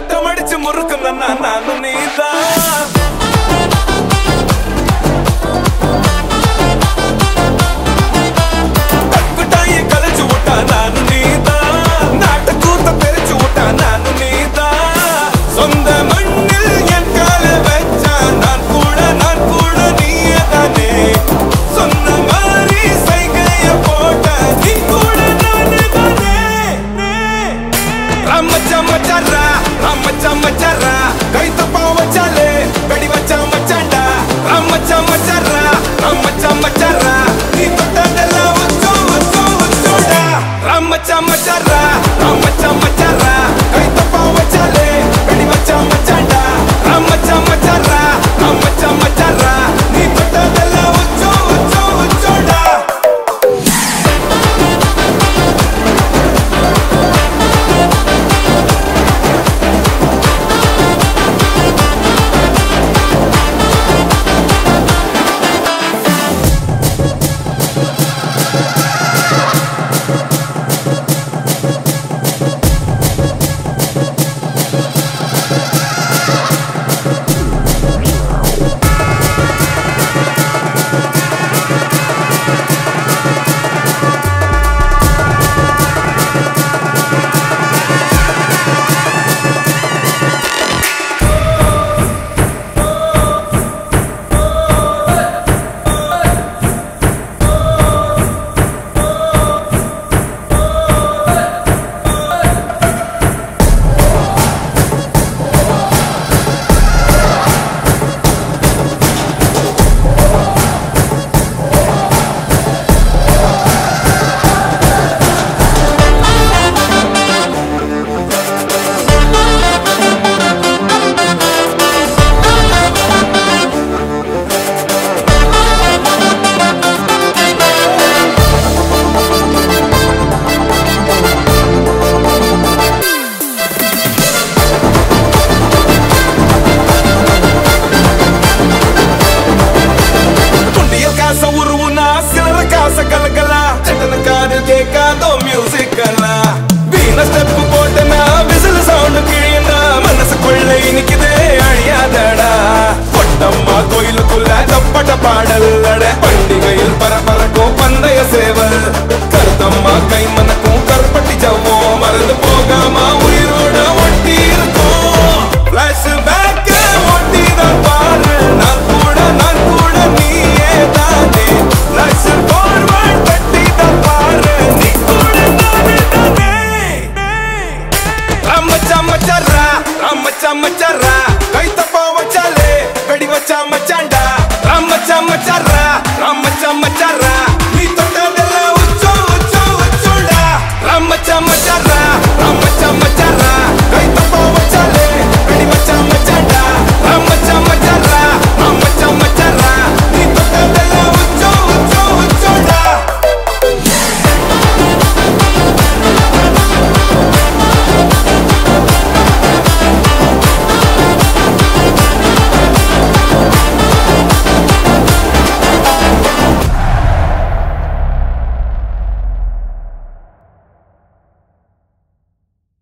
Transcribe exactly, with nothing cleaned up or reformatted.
கட்டம் அடிச்சு முறுக்கு நானும் நீதான் தக்குட்டாயை கலைச்சு விட்டா நானும் நீதான் நாட்டை கூத்த தெரிச்சு விட்டா நானும் நீதான் சொந்த மண்ணில் என் கால வச்சா நான் கூட நான் கூட நீயே தானே சொன்ன மாதிரி சைகைய போட்ட நீ கூட நானே தானே ராமச்சா மச்சாரா ராமச்சா மச்சாரா கை தப்பா வச்சாலே வெடி வச்சா மச்சாண்டா ராமச்சா மச்சாரா ராமச்சா மச்சாரா நீ தொட்டதெல்லாம் வச்சோ வச்சோ வச்சோடா ராமச்சா மச்சாரா